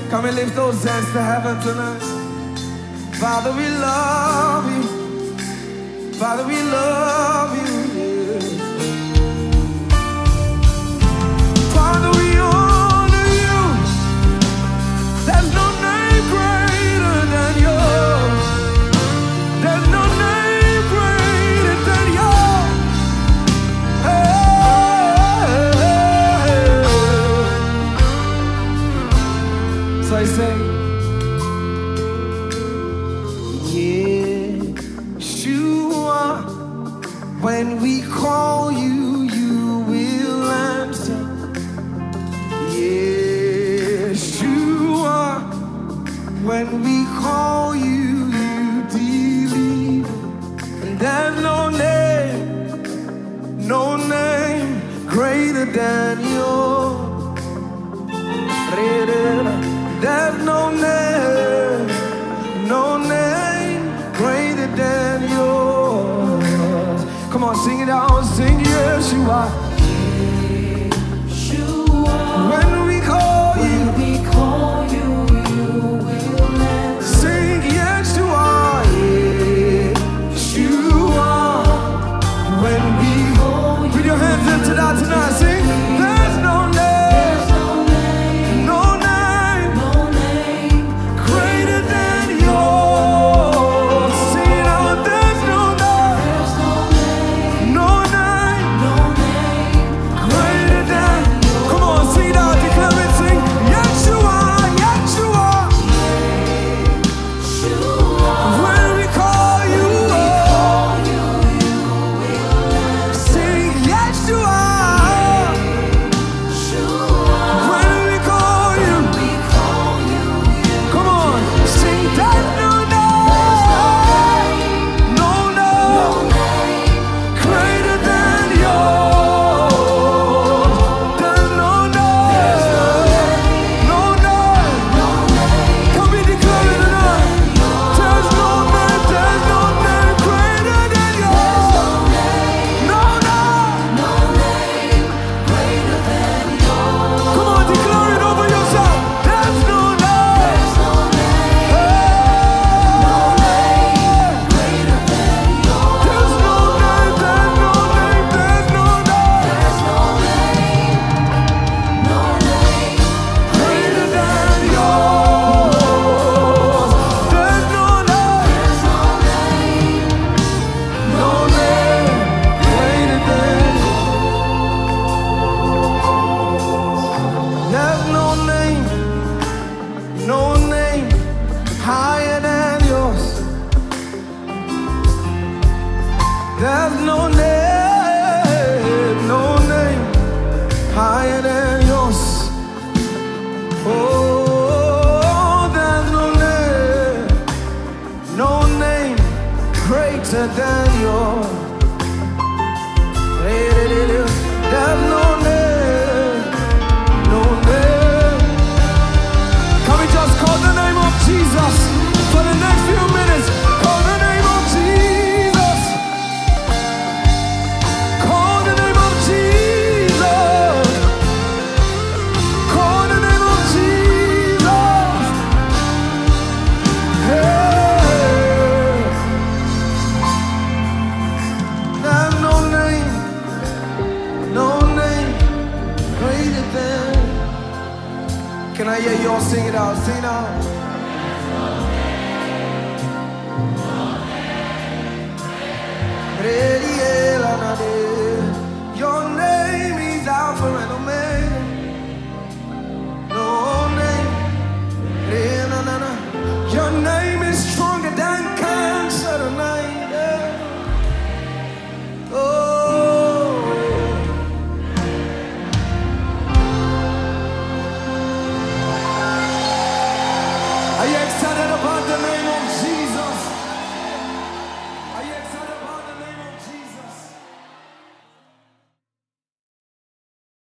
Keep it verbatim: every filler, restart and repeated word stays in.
Come and lift those hands to heaven tonight. Father, we love you. Father, we love you. Yeah. Father, we honor you. There's no name greater than yours. There's no name greater than yours. Hey. So I say, when we call you, you will answer. Yes, you are. When we call you, you deliver. And there's no name, no name greater than yours. There's no name, no name greater than yours. Come on, sing it out, sing yes you are. Yes, you are. When we call when you, we call you, you will answer. Sing yes you are, yes you are. When we call you, put your hands up to that tonight, sing. There's no name, no name, no name greater than yours. Sing it out, there's no name. No name, no name greater than. Come on, sing it out, declare it, sing. Yes, you are, yes, you are. Yes, you are. When we call you, we call you, you will answer. Sing, yes, you are. Yes, you are. When we call you, we call you, you. Come on, sing. There's no name, no name greater than yours. There's no name, no name. Come and declare it tonight. There's no name, there's no name greater than yours. No name, no name greater than yours. Come on, declare it over yourself. There's no name, no name, no name greater than yours. There's no name, there's no name, there's no name, there's no name, no name greater than yours. There's no name, there's no name, no name greater than yours. There's no name, no name higher than yours. There's no name, no name higher than yours. Oh, there's no name, no name greater than yours. There's no name, no name. Can we just call the name of Jesus for the next few minutes? Call the name of Jesus. Call the name of Jesus. Call the name of Jesus. Hey. There's no name, no name greater than. Can I hear you all sing it out? Sing it out. Your name is Alpha and Omega. No name. Your name is stronger than cancer tonight. Oh. Are you excited